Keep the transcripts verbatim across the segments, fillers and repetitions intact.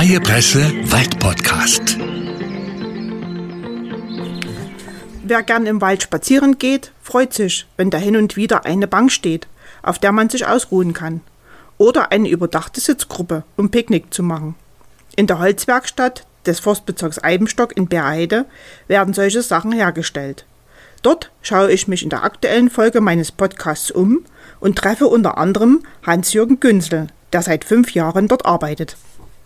Freie Presse Waldpodcast. Wer gern im Wald spazieren geht, freut sich, wenn da hin und wieder eine Bank steht, auf der man sich ausruhen kann. Oder eine überdachte Sitzgruppe, um Picknick zu machen. In der Holzwerkstatt des Forstbezirks Eibenstock in Beerheide werden solche Sachen hergestellt. Dort schaue ich mich in der aktuellen Folge meines Podcasts um und treffe unter anderem Hans-Jürgen Günzel, der seit fünf Jahren dort arbeitet.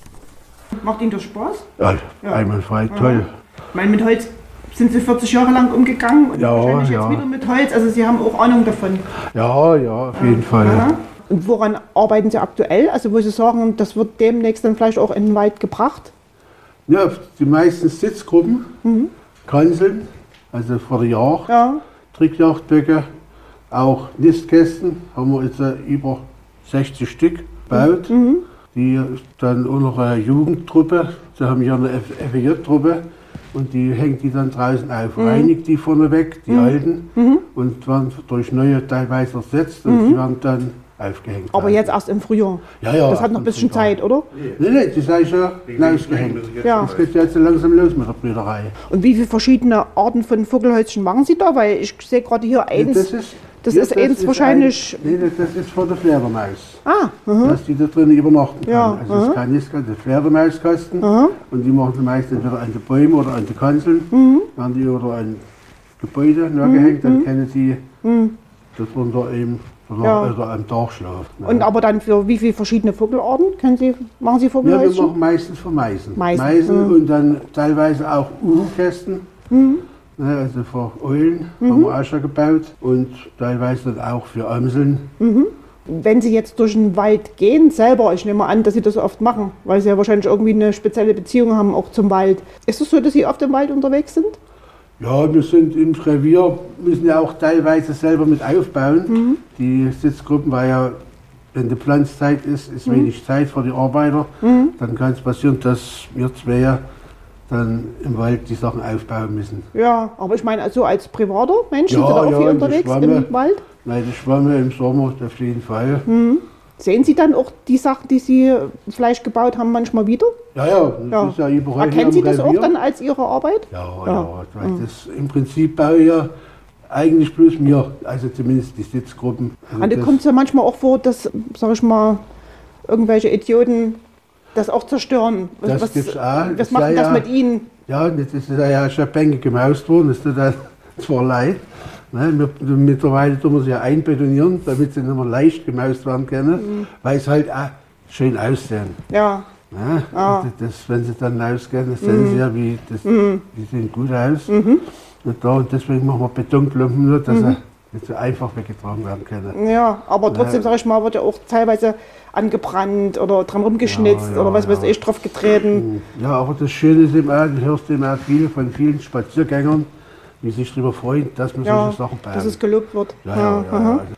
Macht Ihnen das Spaß? Ja, ja. Einwandfrei, toll. Ich meine, mit Holz sind Sie vierzig Jahre lang umgegangen und ja, wahrscheinlich ja. jetzt wieder mit Holz. Also Sie haben auch Ahnung davon. Ja, ja, auf jeden Fall. Ja. Und woran arbeiten Sie aktuell? Also wo Sie sagen, das wird demnächst dann vielleicht auch in den Wald gebracht? Ja, die meisten Sitzgruppen, mhm. Kanzeln, also vor der Jagd, ja. Trickjagdböcke, auch Nistkästen, haben wir jetzt über sechzig Stück gebaut. Mhm. Die dann unsere Jugendtruppe, sie haben hier eine F E J-Truppe und die hängt die dann draußen auf, mhm. reinigt die vorne weg, die mhm. alten, mhm. und werden durch neue teilweise ersetzt und mhm. die werden dann aufgehängt. Aber jetzt erst im Frühjahr? Ja, ja. Das hat noch ein bisschen Zeit, oder? Nein, nein, die ist ja ausgehängt. Ja. Das geht jetzt langsam los mit der Brüderei. Und wie viele verschiedene Arten von Vogelhäuschen machen Sie da? Weil ich sehe gerade hier eins. Ja, das ist, das ja, ist das eins ist wahrscheinlich. Ein, nee, das ist von der Fledermaus. Ah, uh-huh. Dass die da drin übernachten kann. Ja, also uh-huh. das ist kein Nistkasten, das ist Fledermauskasten. Uh-huh. Und die machen sie meist entweder an den Bäumen oder an den Kanzeln. Uh-huh. Werden die oder an Gebäude nachgehängt, uh-huh. dann können sie uh-huh. das unter eben ja. oder am Tag schlafen. Ne? Und aber dann für wie viele verschiedene Vogelarten können Sie, machen Sie Vogelhäuschen? Ja, wir machen meistens für Meisen. Meisen, Meisen uh-huh. und dann teilweise auch Uhrkästen. Uh-huh. Also für Eulen mhm. haben wir auch schon gebaut und teilweise dann auch für Amseln. Mhm. Wenn Sie jetzt durch den Wald gehen, selber, ich nehme an, dass Sie das oft machen, weil Sie ja wahrscheinlich irgendwie eine spezielle Beziehung haben auch zum Wald. Ist es so, dass Sie oft im Wald unterwegs sind? Ja, wir sind im Revier, müssen ja auch teilweise selber mit aufbauen. Mhm. Die Sitzgruppen, weil ja, wenn die Pflanzzeit ist, ist mhm. wenig Zeit für die Arbeiter. Mhm. Dann kann es passieren, dass wir zwei dann im Wald die Sachen aufbauen müssen. Ja, aber ich meine, also als privater Mensch ja, sind Sie da auch ja, viel unterwegs Schwamme, im Wald? Nein, die Schwamme im Sommer auf jeden Fall. Mhm. Sehen Sie dann auch die Sachen, die Sie vielleicht gebaut haben, manchmal wieder? Ja, ja, das ja. ist ja überall. Erkennen Sie das auch dann als Ihre Arbeit? Ja, ja, ja. Weil mhm. das im Prinzip baue ich ja eigentlich bloß mir, also zumindest die Sitzgruppen. Also und da kommt es ja manchmal auch vor, dass, sag ich mal, irgendwelche Idioten das auch zerstören. Was, das was, gibt's auch. was das macht das ja, mit Ihnen? Ja, das ist ja schon Bänke gemaust worden, das tut dann zwar leid. Ne, wir, mittlerweile tun wir sie ja einbetonieren, damit sie nicht mehr leicht gemaust werden können, mhm. weil es halt auch schön aussehen. Ja. Ne, ah. das, wenn sie dann rausgehen, das sehen mhm. sie ja, wie das, mhm. die sehen gut aus. Mhm. Und, da, und deswegen machen wir Betonklumpen nur, dass mhm. sie nicht so einfach weggetragen werden können. Ja, aber trotzdem, ja. sag ich mal, wird ja auch teilweise angebrannt oder dran rumgeschnitzt ja, ja, oder was weiß ja. ich, drauf getreten. Ja, aber das Schöne ist eben auch, du hörst eben auch viel von vielen Spaziergängern, die sich darüber freuen, dass man ja, solche Sachen baut. Dass es gelobt wird. Ja, ja, ja, ja, ja.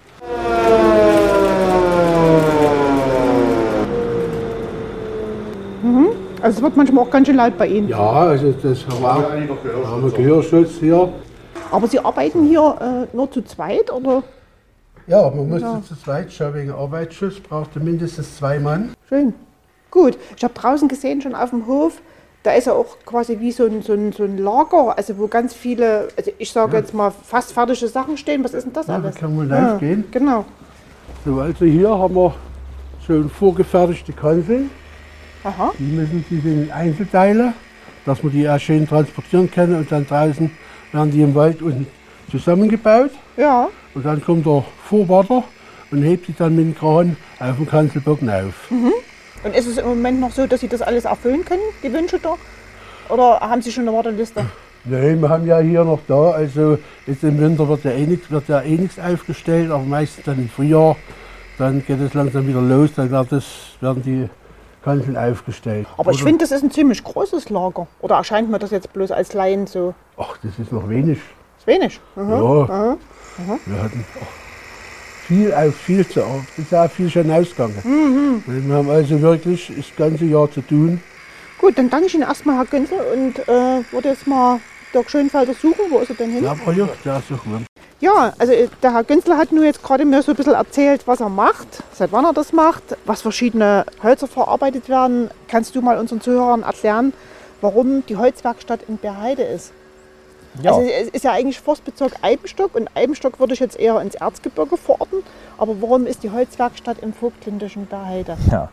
Mhm. Also es wird manchmal auch ganz schön laut bei Ihnen. Ja, also das haben wir auch. Haben wir Gehörschutz hier. Aber Sie arbeiten hier äh, nur zu zweit, oder? Ja, man muss ja. zu zweit schauen, wegen Arbeitsschutz braucht mindestens zwei Mann. Schön. Gut. Ich habe draußen gesehen, schon auf dem Hof, da ist ja auch quasi wie so ein, so ein, so ein Lager, also wo ganz viele, also ich sage ja. jetzt mal, fast fertige Sachen stehen. Was ist denn das ja, alles? Da kann man live ja, gehen. Genau. So, also hier haben wir schon vorgefertigte Kanzeln. Aha. Die müssen die sind Einzelteile, dass wir die auch schön transportieren können und dann draußen werden die im Wald unten zusammengebaut. Ja. Und dann kommt der Vorwärter und hebt sie dann mit dem Kran auf dem Kanzelbogen auf. Mhm. Und ist es im Moment noch so, dass Sie das alles erfüllen können, die Wünsche da? Oder haben Sie schon eine Warteliste? Nein, wir haben ja hier noch da, also jetzt im Winter wird ja eh nichts, wird ja eh nichts aufgestellt, aber meistens dann im Frühjahr, dann geht es langsam wieder los, dann wird das, werden die Kanzeln aufgestellt. Aber ich finde, das ist ein ziemlich großes Lager. Oder erscheint mir das jetzt bloß als Laien so? Ach, das ist noch wenig. Das ist wenig? Mhm. Ja, mhm. wir hatten ach, viel auf viel zu oft. Das ist auch viel schon ausgegangen. Mhm. Wir haben also wirklich das ganze Jahr zu tun. Gut, dann danke ich Ihnen erstmal, Herr Günzel, und äh, würde jetzt mal Dirk Schönfelder suchen. Wo ist er denn hin? Ja, Projekt, ja, suchen wir. Ja, also der Herr Günzler hat nur jetzt gerade mir so ein bisschen erzählt, was er macht, seit wann er das macht, was verschiedene Hölzer verarbeitet werden. Kannst du mal unseren Zuhörern erklären, warum die Holzwerkstatt in Berheide ist? Ja. Also es ist ja eigentlich Forstbezirk Eibenstock und Eibenstock würde ich jetzt eher ins Erzgebirge verorten. Aber warum ist die Holzwerkstatt im vogtländischen Berheide? Ja.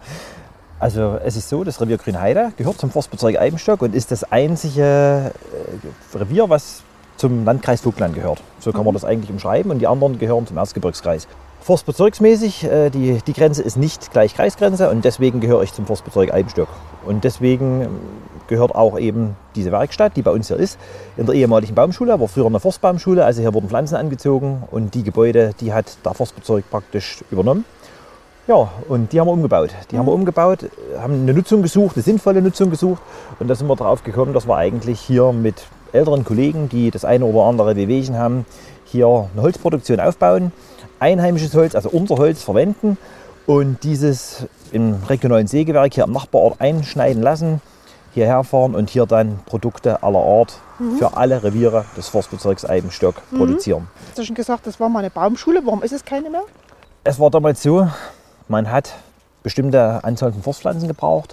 Also es ist so, das Revier Grünheide gehört zum Forstbezirk Eibenstock und ist das einzige Revier, was zum Landkreis Vogtland gehört. So kann man das eigentlich umschreiben und die anderen gehören zum Erzgebirgskreis. Forstbezirksmäßig, äh, die, die Grenze ist nicht gleich Kreisgrenze und deswegen gehöre ich zum Forstbezirk Eibenstock. Und deswegen gehört auch eben diese Werkstatt, die bei uns hier ist, in der ehemaligen Baumschule, war früher eine Forstbaumschule, also hier wurden Pflanzen angezogen und die Gebäude, die hat der Forstbezirk praktisch übernommen. Ja, und die haben wir umgebaut. Die mhm. haben wir umgebaut, haben eine Nutzung gesucht, eine sinnvolle Nutzung gesucht und da sind wir drauf gekommen, dass wir eigentlich hier mit älteren Kollegen, die das eine oder andere Wehwehchen haben, hier eine Holzproduktion aufbauen, einheimisches Holz, also unser Holz verwenden und dieses im regionalen Sägewerk hier am Nachbarort einschneiden lassen, hierher fahren und hier dann Produkte aller Art mhm. für alle Reviere des Forstbezirks Eibenstock mhm. produzieren. Du hast schon gesagt, das war mal eine Baumschule, warum ist es keine mehr? Es war damals so, man hat bestimmte Anzahl von Forstpflanzen gebraucht.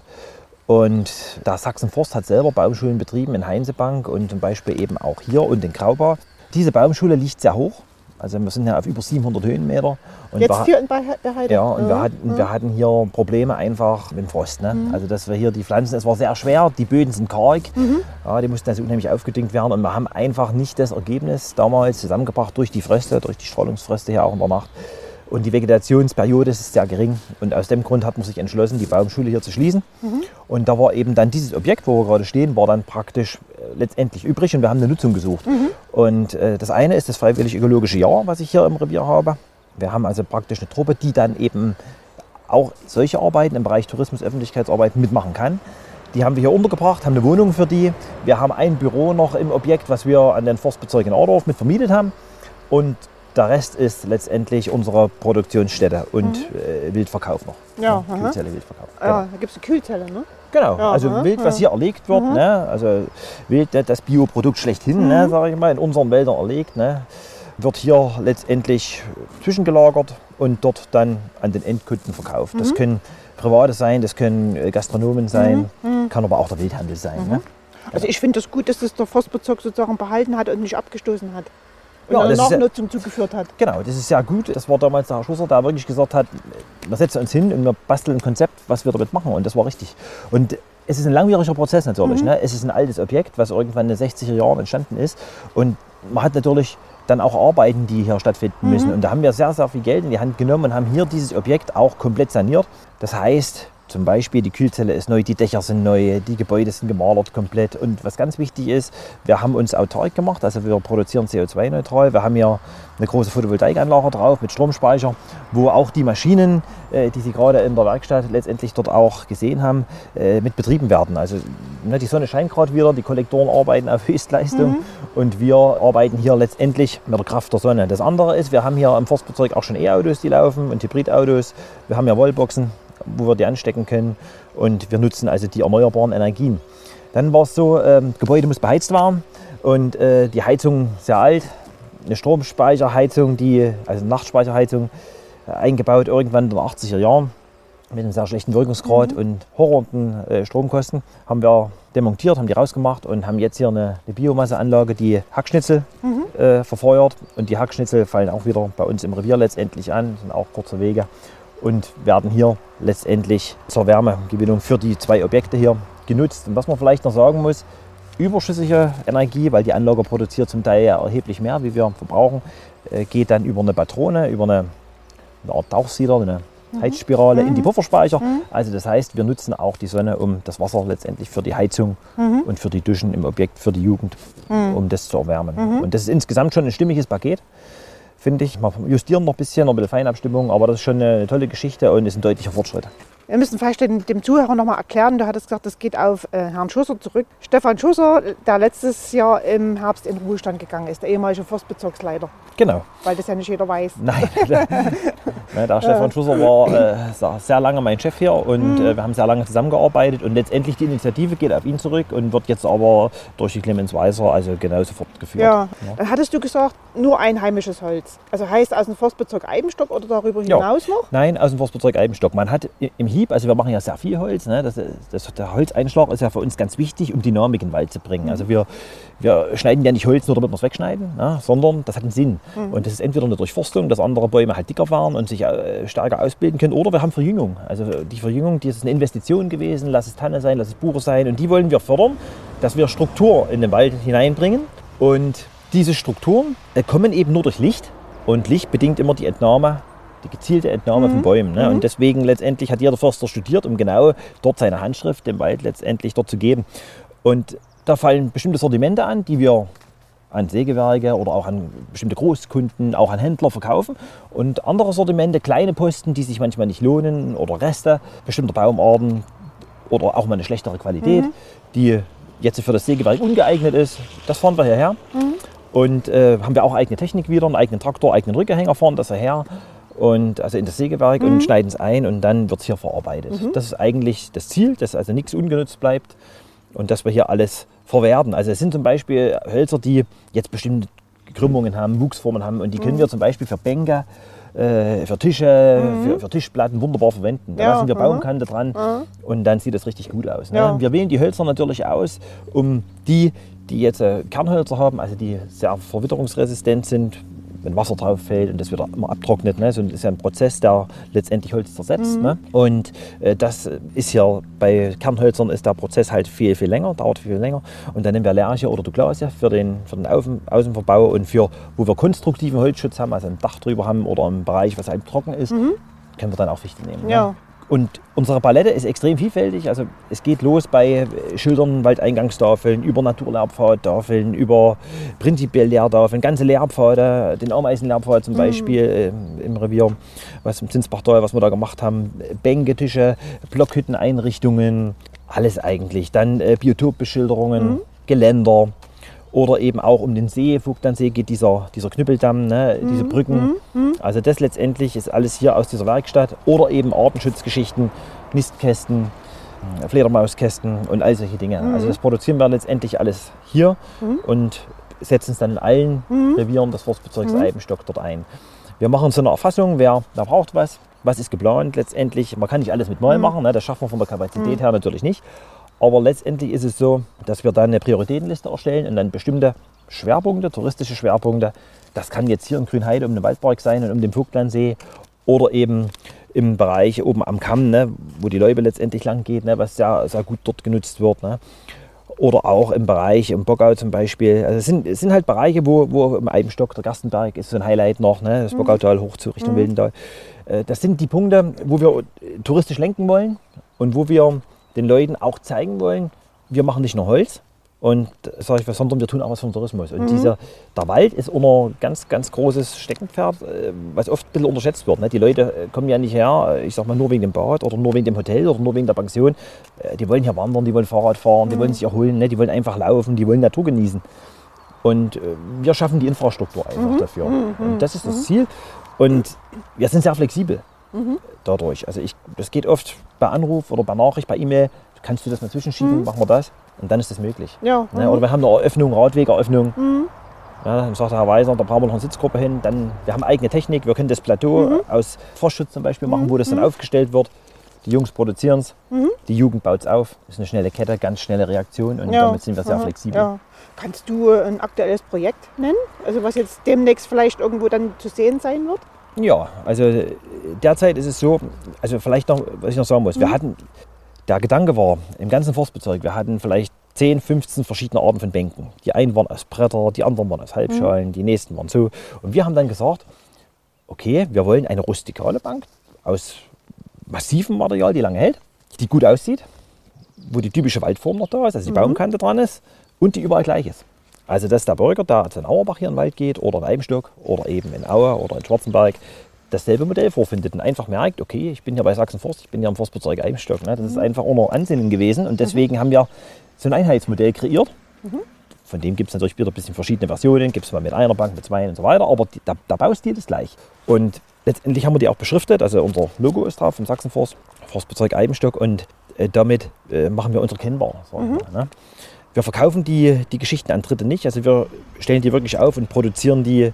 Und der Sachsen-Forst hat selber Baumschulen betrieben in Heinsebank und zum Beispiel eben auch hier und in Graubau. Diese Baumschule liegt sehr hoch, also wir sind ja auf über siebenhundert Höhenmeter. Und Jetzt wir, hier in Berheide? Ja, und ja. Wir, hatten, ja. wir hatten hier Probleme einfach mit dem Frost. Ne? Mhm. Also dass wir hier die Pflanzen, es war sehr schwer, die Böden sind karg, mhm. ja, die mussten also unheimlich aufgedüngt werden und wir haben einfach nicht das Ergebnis damals zusammengebracht durch die Fröste, durch die Strahlungsfröste hier auch in der Nacht. Und die Vegetationsperiode ist sehr gering. Und aus dem Grund hat man sich entschlossen, die Baumschule hier zu schließen. Mhm. Und da war eben dann dieses Objekt, wo wir gerade stehen, war dann praktisch äh, letztendlich übrig und wir haben eine Nutzung gesucht. Mhm. Und äh, das eine ist das freiwillig ökologische Jahr, was ich hier im Revier habe. Wir haben also praktisch eine Truppe, die dann eben auch solche Arbeiten im Bereich Tourismus, Öffentlichkeitsarbeiten mitmachen kann. Die haben wir hier untergebracht, haben eine Wohnung für die. Wir haben ein Büro noch im Objekt, was wir an den Forstbezirk in Adorf mit vermietet haben. Und der Rest ist letztendlich unsere Produktionsstätte und mhm. äh, Wildverkauf noch. Ja, ja, Kühlzelle, Wildverkauf. Ja, genau. Da gibt es eine Kühlzelle, ne? Genau, ja, also aha, Wild, was ja. hier erlegt wird, mhm. ne? Also Wild, das Bioprodukt schlechthin, mhm. ne, sage ich mal, in unseren Wäldern erlegt, ne? Wird hier letztendlich zwischengelagert und dort dann an den Endkunden verkauft. Mhm. Das können Private sein, das können Gastronomen sein, mhm. kann aber auch der Wildhandel sein. Mhm. Ne? Also ich finde es das gut, dass das der Forstbezirk sozusagen behalten hat und nicht abgestoßen hat. Und ja, eine Nachnutzung ja, zugeführt hat. Genau, das ist sehr gut. Das war damals der Herr Schusser, der wirklich gesagt hat, wir setzen uns hin und wir basteln ein Konzept, was wir damit machen. Und das war richtig. Und es ist ein langwieriger Prozess natürlich. Mhm. Ne? Es ist ein altes Objekt, was irgendwann in den sechziger Jahren entstanden ist. Und man hat natürlich dann auch Arbeiten, die hier stattfinden müssen. Mhm. Und da haben wir sehr, sehr viel Geld in die Hand genommen und haben hier dieses Objekt auch komplett saniert. Das heißt, zum Beispiel die Kühlzelle ist neu, die Dächer sind neu, die Gebäude sind gemalert komplett. Und was ganz wichtig ist, wir haben uns autark gemacht, also wir produzieren C O zwei neutral. Wir haben hier eine große Photovoltaikanlage drauf mit Stromspeicher, wo auch die Maschinen, die Sie gerade in der Werkstatt letztendlich dort auch gesehen haben, mit betrieben werden. Also die Sonne scheint gerade wieder, die Kollektoren arbeiten auf Höchstleistung mhm. und wir arbeiten hier letztendlich mit der Kraft der Sonne. Das andere ist, wir haben hier im Forstbezirk auch schon E-Autos, die laufen und Hybridautos. Wir haben ja Wallboxen, wo wir die anstecken können und wir nutzen also die erneuerbaren Energien. Dann war es so, ähm, das Gebäude muss beheizt werden und äh, die Heizung sehr alt, eine Stromspeicherheizung, die, also eine Nachtspeicherheizung, äh, eingebaut irgendwann in den achtziger Jahren mit einem sehr schlechten Wirkungsgrad mhm. und horrenden äh, Stromkosten, haben wir demontiert, haben die rausgemacht und haben jetzt hier eine, eine Biomasseanlage, die Hackschnitzel mhm. äh, verfeuert und die Hackschnitzel fallen auch wieder bei uns im Revier letztendlich an, sind auch kurze Wege. Und werden hier letztendlich zur Wärmegewinnung für die zwei Objekte hier genutzt. Und was man vielleicht noch sagen muss, überschüssige Energie, weil die Anlage produziert zum Teil ja erheblich mehr, wie wir verbrauchen, geht dann über eine Patrone, über eine, eine Art Tauchsieder, eine mhm. Heizspirale mhm. in die Pufferspeicher. Mhm. Also das heißt, wir nutzen auch die Sonne, um das Wasser letztendlich für die Heizung mhm. und für die Duschen im Objekt, für die Jugend, mhm. um das zu erwärmen. Mhm. Und das ist insgesamt schon ein stimmiges Paket, finde ich. Wir justieren noch ein bisschen, noch ein bisschen Feinabstimmung, aber das ist schon eine tolle Geschichte und ist ein deutlicher Fortschritt. Wir müssen vielleicht dem, dem Zuhörer noch mal erklären, du hattest gesagt, das geht auf äh, Herrn Schusser zurück. Stefan Schusser, der letztes Jahr im Herbst in Ruhestand gegangen ist, der ehemalige Forstbezirksleiter. Genau. Weil das ja nicht jeder weiß. Nein, Ne, der Stefan Schusser war äh, sehr lange mein Chef hier und mhm. äh, wir haben sehr lange zusammengearbeitet und letztendlich die Initiative geht auf ihn zurück und wird jetzt aber durch die Clemens Weiser also genauso fortgeführt. Ja. Ja. Dann hattest du gesagt, nur einheimisches Holz. Also heißt aus dem Forstbezirk Eibenstock oder darüber hinaus ja. noch? Nein, aus dem Forstbezirk Eibenstock. Man hat im Hieb, also wir machen ja sehr viel Holz, ne? das, das, der Holzeinschlag ist ja für uns ganz wichtig, um Dynamik in den Wald zu bringen. Mhm. Also wir, wir schneiden ja nicht Holz nur, damit wir es wegschneiden, ne? sondern das hat einen Sinn. Mhm. Und das ist entweder eine Durchforstung, dass andere Bäume halt dicker werden und sich äh, stärker ausbilden können, oder wir haben Verjüngung. Also die Verjüngung, die ist eine Investition gewesen, lass es Tanne sein, lass es Buche sein, und die wollen wir fördern, dass wir Struktur in den Wald hineinbringen. Und diese Strukturen äh, kommen eben nur durch Licht, und Licht bedingt immer die Entnahme, die gezielte Entnahme mhm. von Bäumen. Ne? Mhm. Und deswegen letztendlich hat jeder Förster studiert, um genau dort seine Handschrift dem Wald letztendlich dort zu geben. Und da fallen bestimmte Sortimente an, die wir an Sägewerke oder auch an bestimmte Großkunden, auch an Händler verkaufen. Und andere Sortimente, kleine Posten, die sich manchmal nicht lohnen, oder Reste bestimmter Baumarten oder auch mal eine schlechtere Qualität, mhm. die jetzt für das Sägewerk ungeeignet ist, das fahren wir hierher. Mhm. Und äh, haben wir auch eigene Technik wieder, einen eigenen Traktor, eigenen Rückgehänger, fahren das her. Und also in das Sägewerk mhm. und schneiden es ein, und dann wird es hier verarbeitet. Mhm. Das ist eigentlich das Ziel, dass also nichts ungenutzt bleibt und dass wir hier alles verwerten. Also es sind zum Beispiel Hölzer, die jetzt bestimmte Krümmungen haben, Wuchsformen haben, und die können mhm. wir zum Beispiel für Bänke, äh, für Tische, mhm. für, für Tischplatten wunderbar verwenden. Da ja, lassen wir Baumkante dran mhm. und dann sieht das richtig gut aus. Ne? Ja. Wir wählen die Hölzer natürlich aus, um die, die jetzt äh, Kernhölzer haben, also die sehr verwitterungsresistent sind, wenn Wasser drauf fällt und das wieder immer abtrocknet. Ne? So, das ist ja ein Prozess, der letztendlich Holz zersetzt. Mhm. Ne? Und äh, das ist hier bei Kernhölzern ist der Prozess halt viel, viel länger, dauert viel länger. Und dann nehmen wir Lärche oder Douglasie für den, für den Außen, Außenverbau, und für, wo wir konstruktiven Holzschutz haben, also ein Dach drüber haben oder im Bereich, was halt trocken ist, mhm. können wir dann auch Fichte nehmen. Ja. Ne? Und unsere Palette ist extrem vielfältig. Also es geht los bei Schildern, Waldeingangstafeln, über Naturlehrpfadtafeln, über prinzipiell Lehrtafeln, ganze Lehrpfade, den Ameisenlehrpfad zum Beispiel mhm. äh, im Revier, was im Zinsbachtal, was wir da gemacht haben, Bänke, Tische, Blockhütteneinrichtungen, alles eigentlich. Dann äh, Biotopbeschilderungen, mhm. Geländer. Oder eben auch um den See, Vogtlandsee geht dieser, dieser Knüppeldamm, ne, mhm. diese Brücken. Mhm. Also das letztendlich ist alles hier aus dieser Werkstatt. Oder eben Artenschutzgeschichten, Nistkästen, Fledermauskästen und all solche Dinge. Mhm. Also das produzieren wir letztendlich alles hier mhm. und setzen es dann in allen mhm. Revieren des Forstbezirks mhm. Eibenstock dort ein. Wir machen so eine Erfassung, wer, wer braucht was, was ist geplant letztendlich. Man kann nicht alles mit neu mhm. machen, ne, das schaffen wir von der Kapazität mhm. her natürlich nicht. Aber letztendlich ist es so, dass wir dann eine Prioritätenliste erstellen und dann bestimmte Schwerpunkte, touristische Schwerpunkte, das kann jetzt hier in Grünheide um den Waldpark sein und um den Vogtlandsee oder eben im Bereich oben am Kamm, ne, wo die Loipe letztendlich lang geht, ne, was sehr, sehr gut dort genutzt wird. Ne. Oder auch im Bereich im Bockau zum Beispiel. Also es sind, es sind halt Bereiche, wo, wo im Eibenstock, der Gerstenberg ist so ein Highlight noch, ne, das Bockautal hoch zu Richtung mhm. Wildental. Das sind die Punkte, wo wir touristisch lenken wollen und wo wir den Leuten auch zeigen wollen, wir machen nicht nur Holz, und sag ich was, sondern wir tun auch was für den Tourismus. Und mhm. dieser, der Wald ist immer ein ganz, ganz großes Steckenpferd, was oft ein bisschen unterschätzt wird. Ne? Die Leute kommen ja nicht her, ich sag mal, nur wegen dem Bad oder nur wegen dem Hotel oder nur wegen der Pension. Die wollen hier wandern, die wollen Fahrrad fahren, die mhm. wollen sich erholen, ne? Die wollen einfach laufen, die wollen Natur genießen. Und wir schaffen die Infrastruktur einfach mhm. dafür. Mhm. Und das ist das Ziel. Und wir sind sehr flexibel. Mhm. Dadurch. Also ich, das geht oft bei Anruf oder bei Nachricht, bei E-Mail, kannst du das mal zwischenschieben, mhm. machen wir das, und dann ist das möglich. Ja. Ne? Oder wir haben eine Eröffnung, Radwegeröffnung, mhm. ja, dann sagt der Herr Weiser, da brauchen wir noch eine Sitzgruppe hin, dann, wir haben eigene Technik, wir können das Plateau mhm. aus Forstschutz zum Beispiel machen, wo das dann mhm. aufgestellt wird. Die Jungs produzieren es, mhm. die Jugend baut es auf, das ist eine schnelle Kette, ganz schnelle Reaktion, und ja. damit sind wir sehr flexibel. Ja. Kannst du ein aktuelles Projekt nennen, also was jetzt demnächst vielleicht irgendwo dann zu sehen sein wird? Ja, also derzeit ist es so, also vielleicht noch, was ich noch sagen muss, mhm. wir hatten, der Gedanke war, im ganzen Forstbezirk, wir hatten vielleicht zehn, fünfzehn verschiedene Arten von Bänken. Die einen waren aus Bretter, die anderen waren aus Halbschalen, mhm. die nächsten waren so. Und wir haben dann gesagt, okay, wir wollen eine rustikale Bank aus massivem Material, die lange hält, die gut aussieht, wo die typische Waldform noch da ist, also die mhm. Baumkante dran ist und die überall gleich ist. Also dass der Bürger, der in Auerbach hier in den Wald geht oder in Eibenstock oder eben in Aue oder in Schwarzenberg, dasselbe Modell vorfindet und einfach merkt, okay, ich bin hier bei Sachsen-Forst, ich bin hier im Forstbezirk Eibenstock. Ne? Das ist einfach auch noch Ansinnen gewesen, und deswegen mhm. haben wir so ein Einheitsmodell kreiert, mhm. Von dem gibt es natürlich wieder ein bisschen verschiedene Versionen. Gibt es mal mit einer Bank, mit zwei und so weiter. Aber die, der, der Baustil ist gleich. Und letztendlich haben wir die auch beschriftet. Also unser Logo ist drauf vom Sachsenforst, Forstbezirk Eibenstock. Und äh, damit äh, machen wir unsere kennbar. Mhm. Wir, ne? Wir verkaufen die, die Geschichten an Dritte nicht. Also wir stellen die wirklich auf und produzieren die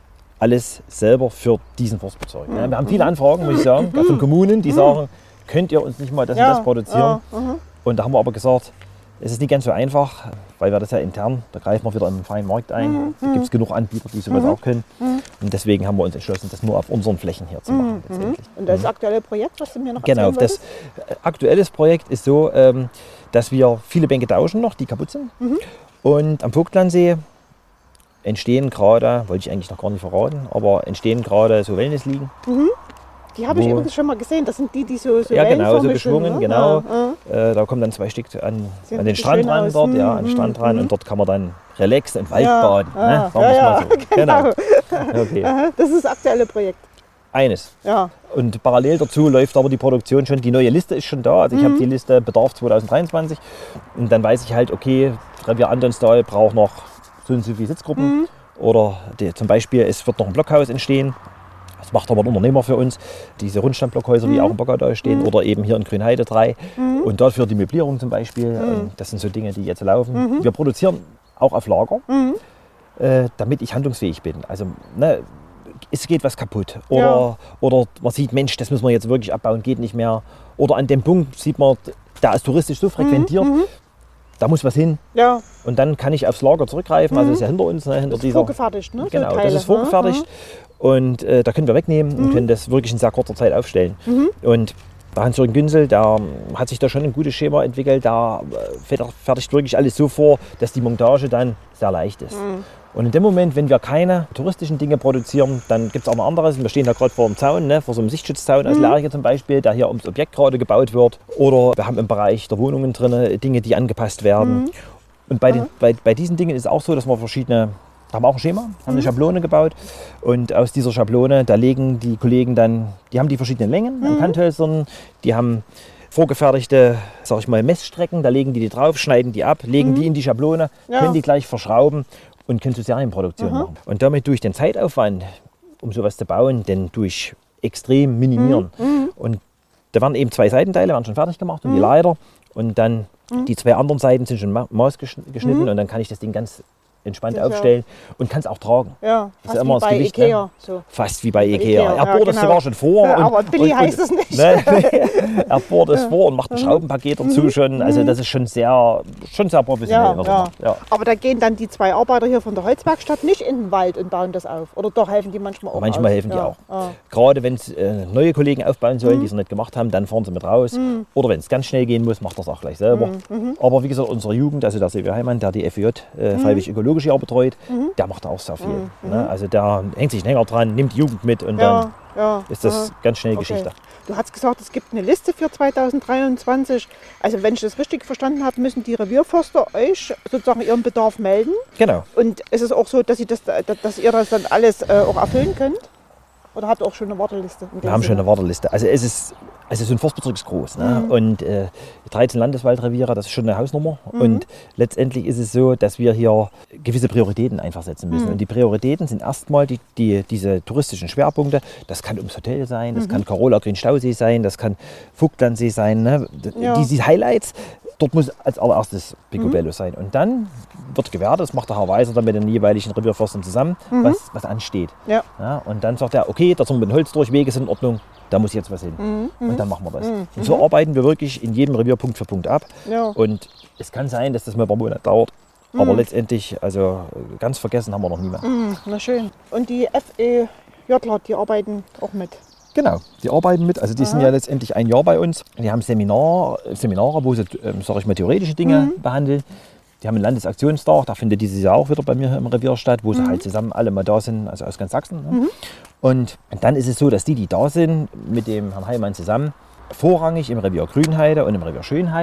alles selber für diesen Forstbezirk. Mhm. Wir haben viele Anfragen, muss ich sagen, von Kommunen, die sagen, könnt ihr uns nicht mal das ja, und das produzieren? Ja, uh-huh. Und da haben wir aber gesagt, es ist nicht ganz so einfach, weil wir das ja intern, da greifen wir wieder in den freien Markt ein. Mhm. Da gibt es genug Anbieter, die sowas mhm. auch können. Mhm. Und deswegen haben wir uns entschlossen, das nur auf unseren Flächen hier zu machen. Mhm. Und das aktuelle Projekt, was du mir noch genau, erzählen wolltest? Genau, das aktuelle Projekt ist so, dass wir viele Bänke tauschen noch, die kaputt sind. Mhm. Und am Vogtlandsee entstehen gerade, wollte ich eigentlich noch gar nicht verraten, aber entstehen gerade so Wellnessliegen. Mhm. Die habe ich übrigens schon mal gesehen. Das sind die, die so, so ja, genau, so geschwungen, ne? genau. Ja, ja. Äh, da kommen dann zwei Stück an, an den Strand ran dort, ja, an den Strand ran und dort kann man dann relaxen und Waldbaden. Ja, ne? ja, ja, mal so. genau. genau. Okay. Das ist das aktuelle Projekt. Eines. Ja. Und parallel dazu läuft aber die Produktion schon, die neue Liste ist schon da. Also ich mhm. habe die Liste Bedarf zwanzig dreiundzwanzig und dann weiß ich halt, okay, Revier Antonstal braucht noch so und so viele Sitzgruppen. Mhm. Oder die, zum Beispiel, es wird noch ein Blockhaus entstehen. Das macht aber ein Unternehmer für uns, diese Rundstandblockhäuser, mhm. die auch im Bockau stehen, mhm. oder eben hier in Grünheide drei. Mhm. Und dafür die Möblierung zum Beispiel. Mhm. Das sind so Dinge, die jetzt laufen. Mhm. Wir produzieren auch auf Lager, mhm. äh, damit ich handlungsfähig bin. Also ne, es geht was kaputt. Oder, ja. oder man sieht, Mensch, das müssen wir jetzt wirklich abbauen, geht nicht mehr. Oder an dem Punkt sieht man, der ist touristisch so frequentiert, mhm. da muss was hin. Ja. Und dann kann ich aufs Lager zurückgreifen. Mhm. Also das ist ja hinter uns. Ne, hinter das ist dieser, vorgefertigt, ne? Genau, so das ist vorgefertigt. Mhm. Und äh, da können wir wegnehmen mhm. und können das wirklich in sehr kurzer Zeit aufstellen. Mhm. Und der Hans-Jürgen Günzel, der hat sich da schon ein gutes Schema entwickelt. Der fertigt wirklich alles so vor, dass die Montage dann sehr leicht ist. Mhm. Und in dem Moment, wenn wir keine touristischen Dinge produzieren, dann gibt es auch noch anderes. Wir stehen da gerade vor dem Zaun, ne, vor so einem Sichtschutzzaun aus mhm. Lerche zum Beispiel, der hier ums Objekt gerade gebaut wird. Oder wir haben im Bereich der Wohnungen drin Dinge, die angepasst werden. Mhm. Und bei, den, bei, bei diesen Dingen ist es auch so, dass wir verschiedene, da haben wir auch ein Schema, haben eine mhm. Schablone gebaut. Und aus dieser Schablone, da legen die Kollegen dann, die haben die verschiedenen Längen an mhm. Kanthölzern, die haben vorgefertigte, sag ich mal, Messstrecken, da legen die die drauf, schneiden die ab, legen mhm. die in die Schablone, ja. können die gleich verschrauben und können zur Serienproduktion mhm. machen. Und damit durch den Zeitaufwand, um sowas zu bauen, den durch extrem minimieren. Mhm. Und da waren eben zwei Seitenteile, waren schon fertig gemacht und mhm. die Leiter. Und dann mhm. die zwei anderen Seiten sind schon maßgeschnitten mhm. und dann kann ich das Ding ganz entspannt ja, aufstellen und kann es auch tragen. Ja, das ist ja immer das Gewicht. Ikea, ne? So. Fast wie bei Ikea. Ikea. Er bohrt es ja, genau. sogar schon vor. Ja, und, aber Billy und, heißt es nicht. Ne, er bohrt es vor und macht ein Schraubenpaket dazu schon. Also das ist schon sehr, schon sehr professionell. Ja, ja. Ja. Aber da gehen dann die zwei Arbeiter hier von der Holzwerkstatt nicht in den Wald und bauen das auf? Oder doch helfen die manchmal auch? Manchmal aus? helfen die ja. auch. Ja. Gerade wenn es äh, neue Kollegen aufbauen sollen, mhm. die es noch nicht gemacht haben, dann fahren sie mit raus. Mhm. Oder wenn es ganz schnell gehen muss, macht er es auch gleich selber. Mhm. Aber wie gesagt, unsere Jugend, also der Silvio Heimann, der die F J äh, freiwillig ökologische Jahr betreut, Mhm. der macht auch sehr viel. Mhm. Ne? Also der hängt sich einen Hänger dran, nimmt die Jugend mit und ja, dann ja, ist das ja. ganz schnell okay. Geschichte. Du hast gesagt, es gibt eine Liste für zwanzig dreiundzwanzig. Also wenn ich das richtig verstanden habe, müssen die Revierförster euch sozusagen ihren Bedarf melden. Genau. Und ist es auch so, dass, sie das, dass ihr das dann alles äh, auch erfüllen könnt? Oder habt ihr auch schon eine Warteliste? Wir haben schon eine Warteliste. Also es ist, also so ein Forstbezirk ist groß. Ne? Mhm. Und äh, dreizehn Landeswaldreviere, das ist schon eine Hausnummer. Mhm. Und letztendlich ist es so, dass wir hier gewisse Prioritäten einfach setzen müssen. Mhm. Und die Prioritäten sind erstmal die, die, diese touristischen Schwerpunkte. Das kann ums Hotel sein, das mhm. kann Carola Grünstausee sein, das kann Vogtlandsee sein. Ne? Ja. Diese Highlights, dort muss als allererstes Picobello mhm. sein. Und dann wird gewertet, das macht der Herr Weiser dann mit den jeweiligen Revierforstern zusammen, mhm. was, was ansteht. Ja. Ja, und dann sagt er, okay, da sind wir mit dem Holz durch, Wege sind in Ordnung, da muss jetzt was hin. Mhm. Und dann machen wir das. Mhm. Und so arbeiten wir wirklich in jedem Revier Punkt für Punkt ab. Ja. Und es kann sein, dass das mal ein paar Monate dauert. Mhm. Aber letztendlich, also ganz vergessen haben wir noch nie mehr. Mhm. Na schön. Und die F E Jler, die arbeiten auch mit? Genau, die arbeiten mit. Also die Aha. sind ja letztendlich ein Jahr bei uns. Die haben Seminar, Seminare, wo sie, ähm, sag ich mal, theoretische Dinge mhm. behandeln. Die haben einen Landesaktionstag, der findet dieses Jahr auch wieder bei mir im Revier statt, wo mhm. sie halt zusammen alle mal da sind, also aus ganz Sachsen. Ne? Mhm. Und dann ist es so, dass die, die da sind, mit dem Herrn Heimann zusammen, vorrangig im Revier Grünheide und im Revier Schönheide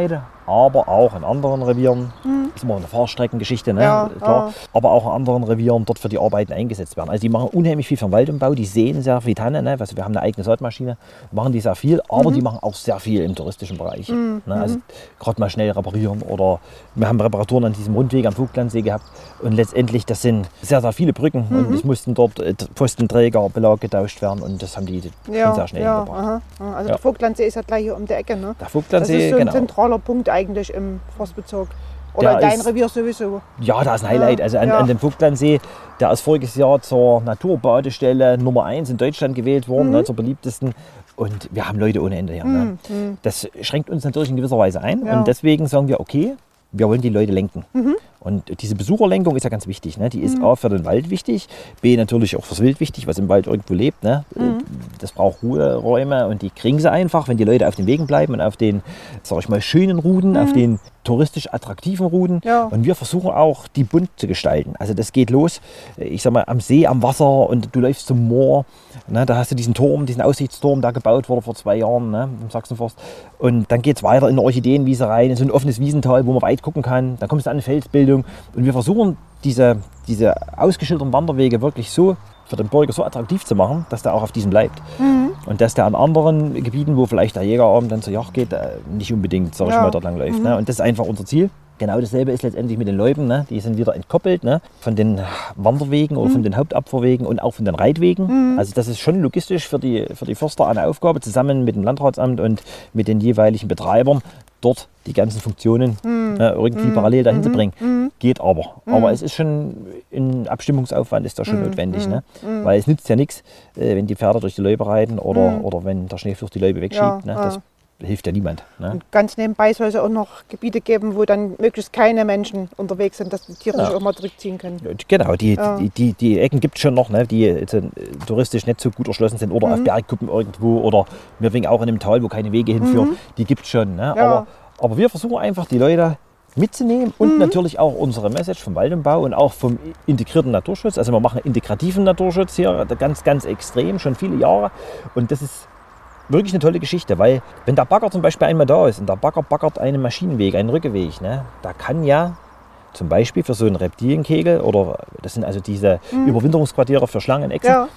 aber auch in anderen Revieren, mhm. ist immer eine Fahrstreckengeschichte, ne? Ja, Klar, ja. aber auch in anderen Revieren dort für die Arbeiten eingesetzt werden. Also die machen unheimlich viel für den Waldumbau, die säen sehr viel Tanne, ne? Also wir haben eine eigene Saatmaschine, machen die sehr viel, aber mhm. die machen auch sehr viel im touristischen Bereich. Mhm. Ne? Also gerade mal schnell reparieren oder wir haben Reparaturen an diesem Rundweg am Vogtlandsee gehabt und letztendlich, das sind sehr, sehr viele Brücken mhm. und es mussten dort äh, Pfostenträger, Belag getauscht werden und das haben die ja, sehr schnell ja, hingebracht. aha. Also ja. der Vogtlandsee ist ja gleich hier um die Ecke, ne? Der Vogtlandsee, das ist so ein genau. zentraler Punkt eigentlich im Forstbezirk. Oder Der in deinem ist- Revier sowieso. Ja, da ist ein Highlight. Ja, Also an, ja. an dem Vogtlandsee, der ist voriges Jahr zur Naturbadestelle Nummer eins in Deutschland gewählt worden, Mhm. ne, zur beliebtesten. Und wir haben Leute ohne Ende hier. Ne? Das schränkt uns natürlich in gewisser Weise ein. Ja. Und deswegen sagen wir, okay, wir wollen die Leute lenken. Und diese Besucherlenkung ist ja ganz wichtig. Ne? Die ist A für den Wald wichtig, B natürlich auch fürs Wild wichtig, was im Wald irgendwo lebt. Ne? Das braucht Ruheräume und die kriegen sie einfach, wenn die Leute auf den Wegen bleiben und auf den, sag ich mal, schönen Routen, auf den touristisch attraktiven Routen. Ja. Und wir versuchen auch, die bunt zu gestalten. Also das geht los, ich sag mal, am See, am Wasser und du läufst zum Moor. Ne? Da hast du diesen Turm, diesen Aussichtsturm, der gebaut wurde vor zwei Jahren, ne? Im Sachsenforst. Und dann geht es weiter in eine Orchideenwiese rein, in so ein offenes Wiesental, wo man weit gucken kann. Dann kommst du an eine Felsbildung. Und wir versuchen, diese, diese ausgeschilderten Wanderwege wirklich so für den Bürger so attraktiv zu machen, dass der auch auf diesem bleibt. Mhm. Und dass der an anderen Gebieten, wo vielleicht der Jägerabend dann zur Jagd geht, äh, nicht unbedingt, sag ich Ja. mal, dort lang läuft. Ne? Und das ist einfach unser Ziel. Genau dasselbe ist letztendlich mit den Läupen. Ne? Die sind wieder entkoppelt, ne? Von den Wanderwegen oder von den Hauptabfuhrwegen und auch von den Reitwegen. Also das ist schon logistisch für die, für die Förster eine Aufgabe, zusammen mit dem Landratsamt und mit den jeweiligen Betreibern, dort die ganzen Funktionen äh, irgendwie parallel dahin zu bringen. Geht aber. Aber es ist schon, ein Abstimmungsaufwand ist da schon notwendig. Ne? Weil es nützt ja nichts, äh, wenn die Pferde durch die Loipe reiten oder, oder wenn der Schneefluch die Loipe wegschiebt. Ja, Ne? ja. Das hilft ja niemand. Ne? Und ganz nebenbei soll es auch noch Gebiete geben, wo dann möglichst keine Menschen unterwegs sind, dass die Tiere Ja. sich auch mal zurückziehen können. Genau, die, Ja. die, die, die Ecken gibt es schon noch, ne, die jetzt, äh, touristisch nicht so gut erschlossen sind oder Mhm. auf Bergkuppen irgendwo oder wir wegen auch in einem Tal, wo keine Wege hinführen. Die gibt es schon. Ne? Mhm. Ja. Aber, aber wir versuchen einfach die Leute mitzunehmen und Mhm. natürlich auch unsere Message vom Waldumbau und auch vom integrierten Naturschutz. Also wir machen integrativen Naturschutz hier ganz, ganz extrem, schon viele Jahre. Und das ist wirklich eine tolle Geschichte, weil wenn der Bagger zum Beispiel einmal da ist und der Bagger baggert einen Maschinenweg, einen Rückweg, ne, da kann ja zum Beispiel für so einen Reptilienkegel oder das sind also diese Überwinterungsquartiere für Schlangen, Echsen, Ja,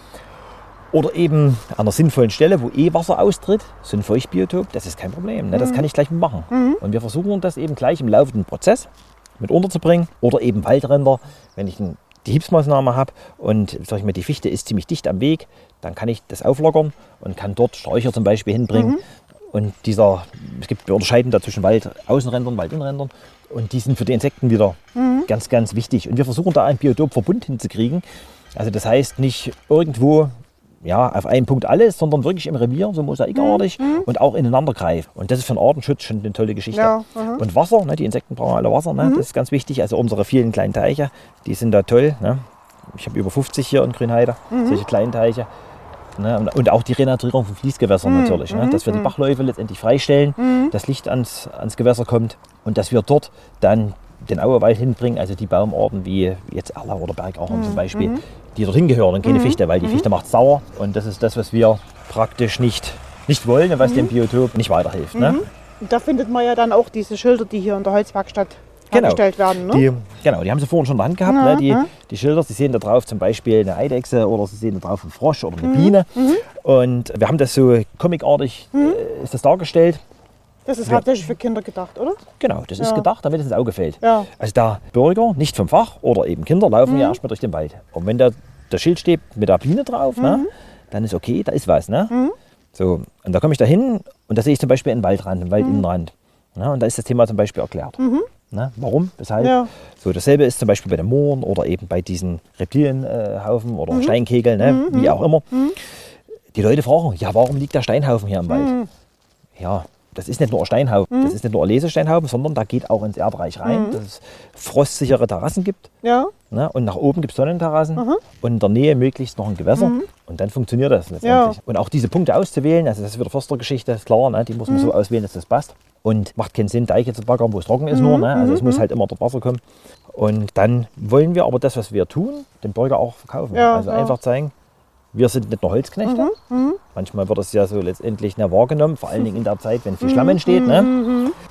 oder eben an einer sinnvollen Stelle, wo eh Wasser austritt, so ein Feuchtbiotop, das ist kein Problem. Ne? Das kann ich gleich mitmachen. Und wir versuchen das eben gleich im laufenden Prozess mit unterzubringen. Oder eben Waldränder, wenn ich ein, die Hilfsmaßnahme habe und sag ich mal, die Fichte ist ziemlich dicht am Weg, dann kann ich das auflockern und kann dort Sträucher zum Beispiel hinbringen. Und dieser, es gibt, wir unterscheiden da zwischen Waldaußenrändern, Waldinnenrändern. Und die sind für die Insekten wieder ganz, ganz wichtig. Und wir versuchen da einen Biotopverbund hinzukriegen. Also das heißt nicht irgendwo ja, auf einen Punkt alles, sondern wirklich im Revier, so mosaikartig und auch ineinander greifen. Und das ist für den Artenschutz schon eine tolle Geschichte. Ja, aha. Und Wasser, ne, die Insekten brauchen alle Wasser, ne, das ist ganz wichtig. Also unsere vielen kleinen Teiche, die sind da toll. Ne. Ich habe über fünfzig hier in Grünheide, solche kleinen Teiche. Ne, und, und auch die Renaturierung von Fließgewässern natürlich, ne, dass wir die Bachläufe letztendlich freistellen, das Licht ans, ans Gewässer kommt und dass wir dort dann den Auewald hinbringen, also die Baumarten wie jetzt Erla oder Bergahorn zum Beispiel, die dorthin gehören und keine Fichte, weil die Fichte macht sauer und das ist das, was wir praktisch nicht, nicht wollen und was dem Biotop nicht weiterhilft. Ne? und da findet man ja dann auch diese Schilder, die hier in der Holzwerkstatt Genau. hergestellt werden. Ne? Die, genau, die haben sie vorhin schon in der Hand gehabt. Ja, Ne? Die, ja. die Schilder, Sie sehen da drauf zum Beispiel eine Eidechse oder Sie sehen da drauf einen Frosch oder eine Biene. Und wir haben das so comicartig äh, ist das dargestellt. Das ist Ja. hauptsächlich für Kinder gedacht, oder? Genau, das ist Ja. gedacht, damit es ins Auge fällt. Ja. Also da Bürger, nicht vom Fach oder eben Kinder, laufen ja erstmal durch den Wald. Und wenn da das Schild steht mit der Biene drauf, ne, dann ist okay, da ist was. Ne? So, und da komme ich da hin und da sehe ich zum Beispiel einen Waldrand, einen Waldinnenrand. Ne? Und da ist das Thema zum Beispiel erklärt. Ne? Warum, weshalb? Ja. So, dasselbe ist zum Beispiel bei den Mooren oder eben bei diesen Reptilienhaufen oder Steinkegeln, ne? Wie auch immer. Die Leute fragen, ja, warum liegt der Steinhaufen hier im Wald? Ja, das ist nicht nur ein Steinhaufen, das ist nicht nur ein Lesesteinhaufen, sondern da geht auch ins Erdreich rein, dass es frostsichere Terrassen gibt. Ja. Ne? Und nach oben gibt es Sonnenterrassen und in der Nähe möglichst noch ein Gewässer. Und dann funktioniert das letztendlich. Ja. Und auch diese Punkte auszuwählen, also das ist wieder Förstergeschichte, ist klar, ne? Die muss man so auswählen, dass das passt. Und macht keinen Sinn, Deiche zu baggern, wo es trocken ist nur. Ne? Also es muss halt immer dort Wasser kommen. Und dann wollen wir aber das, was wir tun, dem Bürger auch verkaufen. Ja, also ja. einfach zeigen, wir sind nicht nur Holzknechte. Manchmal wird das ja so letztendlich ne, wahrgenommen, vor allen Dingen in der Zeit, wenn viel Schlamm entsteht. Ne?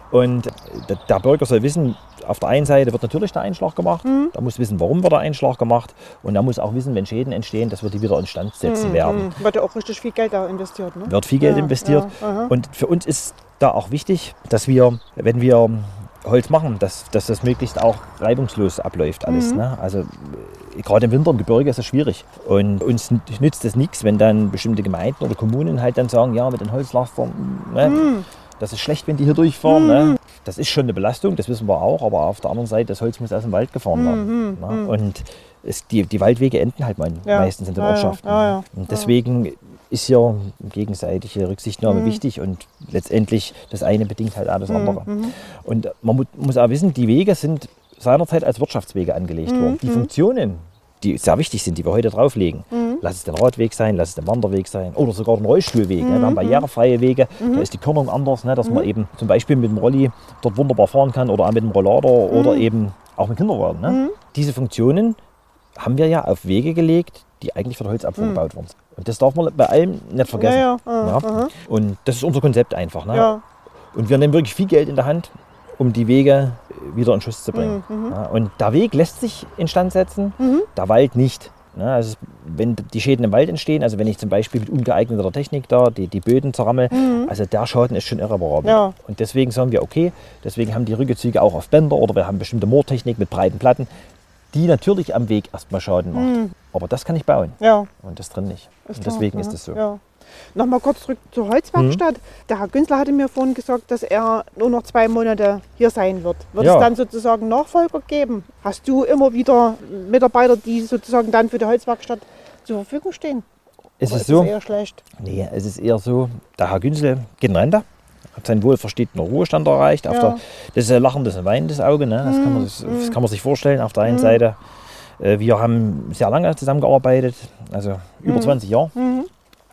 Und der Bürger soll wissen, auf der einen Seite wird natürlich der Einschlag gemacht, mhm. er muss wissen, warum wird der Einschlag gemacht und er muss auch wissen, wenn Schäden entstehen, dass wir die wieder instand setzen mhm. werden. Wird ja auch richtig viel Geld da investiert, ne? Wird viel Geld ja, investiert ja, und für uns ist da auch wichtig, dass wir, wenn wir Holz machen, dass, dass das möglichst auch reibungslos abläuft alles. Mhm. Ne? Also gerade im Winter im Gebirge ist es schwierig und uns nützt es nichts, wenn dann bestimmte Gemeinden oder Kommunen halt dann sagen, ja mit den Holzlastern, ne? mhm. das ist schlecht, wenn die hier durchfahren. Mhm. Ne? Das ist schon eine Belastung, das wissen wir auch, aber auf der anderen Seite, das Holz muss aus dem Wald gefahren werden. Mhm. Ne? Und es, die, die Waldwege enden halt mal ja. meistens in den ja, Ortschaften. Ja, ja, und deswegen ist hier gegenseitige Rücksichtnahme mhm. wichtig und letztendlich das eine bedingt halt auch das andere. Mhm. Und man mu- muss auch wissen, die Wege sind seinerzeit als Wirtschaftswege angelegt mhm. worden. Die Funktionen, die sehr wichtig sind, die wir heute drauflegen, mhm. lass es den Radweg sein, lass es den Wanderweg sein oder sogar den Rollstuhlweg. Mhm. Ne? Wir haben barrierefreie Wege, mhm. da ist die Körnung anders, ne? dass mhm. man eben zum Beispiel mit dem Rolli dort wunderbar fahren kann oder auch mit dem Rollator mhm. oder eben auch mit Kinderwagen. Ne? Mhm. Diese Funktionen haben wir ja auf Wege gelegt, die eigentlich für den Holzabfuhr mhm. gebaut wurden. Und das darf man bei allem nicht vergessen. Ja, ja. Ja. Ja. Und das ist unser Konzept einfach. Ne? Ja. Und wir nehmen wirklich viel Geld in der Hand, um die Wege wieder in Schuss zu bringen. Mhm. Ja, und der Weg lässt sich instand setzen, mhm. der Wald nicht. Ja, also wenn die Schäden im Wald entstehen, also wenn ich zum Beispiel mit ungeeigneter Technik da die, die Böden zerrammel, mhm. also der Schaden ist schon irreparabel. Ja. Und deswegen sagen wir, okay, deswegen haben die Rückezüge auch auf Bänder oder wir haben bestimmte Moortechnik mit breiten Platten, die natürlich am Weg erstmal Schaden macht. Mhm. Aber das kann ich bauen. Ja. Und das drin nicht. Ist und deswegen klar, ist es so. Ja. Nochmal kurz zurück zur Holzwerkstatt. Mhm. Der Herr Günzler hatte mir vorhin gesagt, dass er nur noch zwei Monate hier sein wird. Wird ja. es dann sozusagen Nachfolger geben? Hast du immer wieder Mitarbeiter, die sozusagen dann für die Holzwerkstatt zur Verfügung stehen? Ist Oder es so? Ist es eher schlecht? Nee, es ist eher so, der Herr Günzler geht in Rente, hat seinen wohlverstehenden Ruhestand erreicht. Auf ja. der, das ist ein lachendes und weinendes Auge, ne? das, mhm. kann man, das, das kann man sich vorstellen. Auf der einen mhm. Seite, äh, wir haben sehr lange zusammengearbeitet, also über mhm. zwanzig Jahre. Mhm.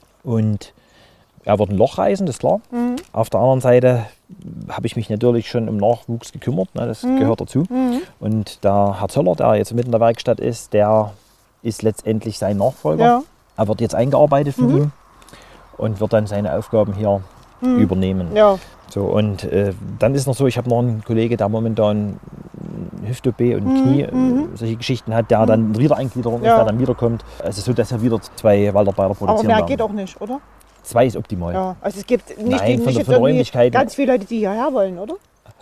Und er wird ein Loch reißen, das ist klar. Mhm. Auf der anderen Seite habe ich mich natürlich schon um Nachwuchs gekümmert, ne, das mhm. gehört dazu. Mhm. Und der Herr Zöller, der jetzt mitten in der Werkstatt ist, der ist letztendlich sein Nachfolger. Ja. Er wird jetzt eingearbeitet von mhm. ihm und wird dann seine Aufgaben hier mhm. übernehmen. Ja. So, und äh, dann ist noch so, ich habe noch einen Kollegen, der momentan Hüft-O P und mhm. Knie, mhm. solche Geschichten hat, der dann in Wiedereingliederung ja. ist, der dann wiederkommt. Also so, dass er wieder zwei Waldarbeiter produzieren Aber mehr werden. geht auch nicht, oder? Zwei ist optimal. Ja, also es gibt nicht, Nein, die, von nicht der, von der ganz viele Leute, die hierher wollen, oder?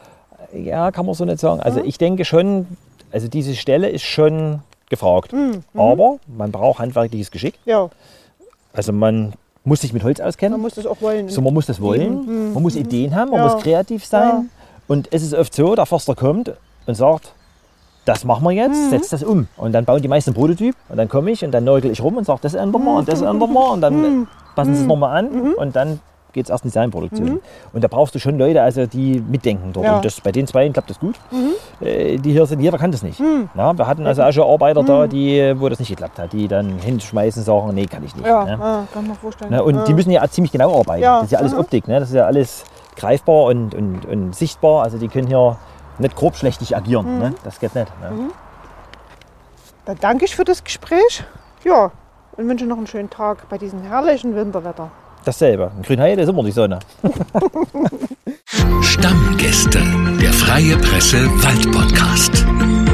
Ja, kann man so nicht sagen. Also ja. ich denke schon, also diese Stelle ist schon gefragt. Mhm. Aber man braucht handwerkliches Geschick. Ja. Also man muss sich mit Holz auskennen. Man muss das auch wollen. So, man muss das wollen. Mhm. Man muss Ideen haben, man ja. muss kreativ sein. Ja. Und es ist oft so, der Förster kommt und sagt, das machen wir jetzt, mhm. setzt das um. Und dann bauen die meisten einen Prototyp und dann komme ich und dann nörgel ich rum und sage, das ändern wir und das ändern wir und dann mhm. passen sie es nochmal an mhm. und dann geht es erst in die Serienproduktion. Mhm. Und da brauchst du schon Leute, also, die mitdenken dort. Ja. Und das, bei den zwei klappt das gut. Mhm. Äh, die hier sind, jeder kann das nicht. Mhm. Ja, wir hatten also auch schon Arbeiter mhm. da, die, wo das nicht geklappt hat, die dann hinschmeißen und sagen, nee, kann ich nicht. Ja, ne? ja kann man vorstellen. Na, und ja. die müssen ja ziemlich genau arbeiten. Ja. Das ist ja alles mhm. Optik, ne? Das ist ja alles greifbar und, und, und sichtbar. Also die können hier nicht grobschlächtig agieren. Mhm. Ne? Das geht nicht. Ne? Mhm. Dann danke ich für das Gespräch. Ja, und wünsche noch einen schönen Tag bei diesem herrlichen Winterwetter. Dasselbe. In Grünheide ist immer die Sonne. Stammgäste, der Freie Presse Wald Podcast.